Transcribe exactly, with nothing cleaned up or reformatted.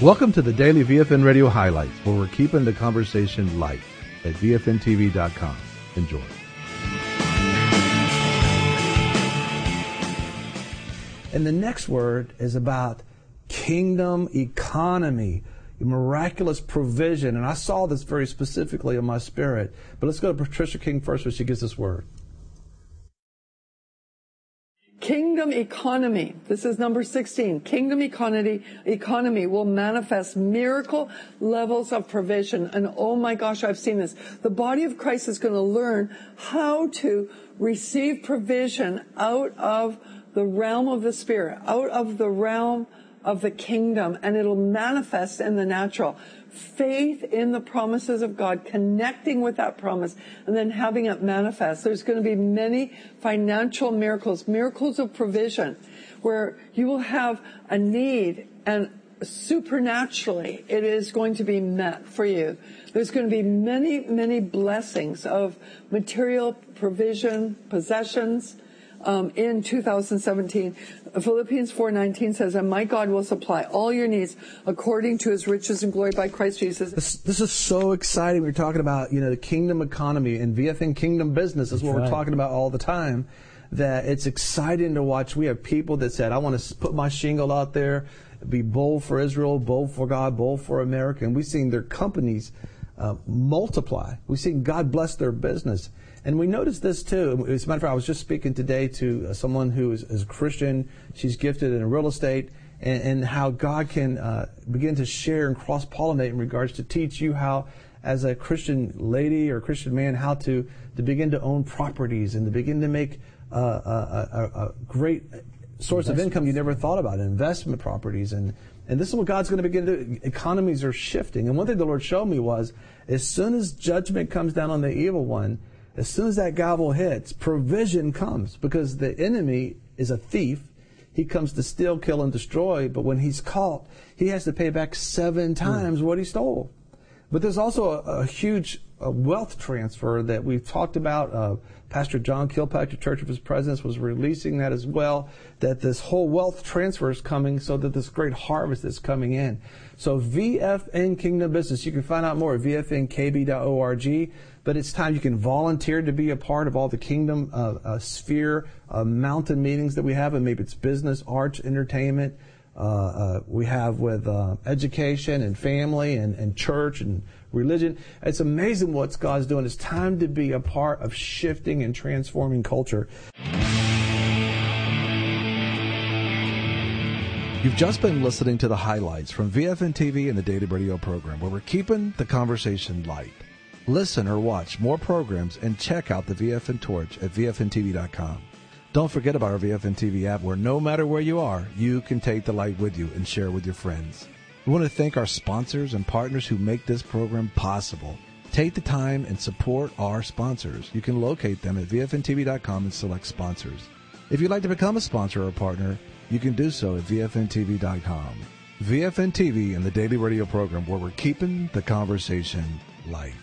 Welcome to the Daily V F N Radio Highlights, where we're keeping the conversation light at V F N T V dot com. Enjoy. And the next word is about kingdom economy, miraculous provision. And I saw this very specifically in my spirit. But let's go to Patricia King first, where she gives this word. Kingdom economy. This is number sixteen. Kingdom economy economy will manifest miracle levels of provision. And oh my gosh, I've seen this. The body of Christ is going to learn how to receive provision out of the realm of the Spirit, out of the realm of the kingdom, and it'll manifest in the natural. Faith in the promises of God, connecting with that promise, and then having it manifest. There's going to be many financial miracles, miracles of provision, where you will have a need and supernaturally it is going to be met for you. There's going to be many, many blessings of material provision, possessions, Um, in two thousand seventeen. Philippians four nineteen says, and my God will supply all your needs according to his riches and glory by Christ Jesus. This, this is so exciting. We're talking about, you know, the kingdom economy and V F N Kingdom Business is what we're talking about all the time. That it's exciting to watch. We have people that said, I want to put my shingle out there, be bold for Israel, bold for God, bold for America. And we've seen their companies uh, multiply. We've seen God bless their business. And we noticed this too. As a matter of fact, I was just speaking today to uh, someone who is, is a Christian. She's gifted in real estate, and, and how God can uh, begin to share and cross-pollinate in regards to teach you how, as a Christian lady or Christian man, how to, to begin to own properties and to begin to make uh, a, a, a great source of income you never thought about, investment properties. And, and this is what God's going to begin to do. Economies are shifting. And one thing the Lord showed me was, as soon as judgment comes down on the evil one, as soon as that gavel hits, provision comes, because the enemy is a thief. He comes to steal, kill, and destroy, but when he's caught, he has to pay back seven times mm. what he stole. But there's also a, a huge a wealth transfer that we've talked about. Uh, Pastor John Kilpatrick, Church of His Presence, was releasing that as well, that this whole wealth transfer is coming, so that this great harvest is coming in. So V F N Kingdom Business, you can find out more at V F N K B dot org. But it's time you can volunteer to be a part of all the kingdom uh, uh, sphere uh, mountain meetings that we have. And maybe it's business, arts, entertainment. Uh, uh, we have with uh, education and family and, and church and religion. It's amazing what God's doing. It's time to be a part of shifting and transforming culture. You've just been listening to the highlights from V F N T V and the Daily Radio program, where we're keeping the conversation light. Listen or watch more programs and check out the V F N Torch at V F N T V dot com. Don't forget about our V F N T V app, where no matter where you are, you can take the light with you and share with your friends. We want to thank our sponsors and partners who make this program possible. Take the time and support our sponsors. You can locate them at V F N T V dot com and select sponsors. If you'd like to become a sponsor or a partner, you can do so at V F N T V dot com. V F N T V and the Daily Radio program, where we're keeping the conversation light.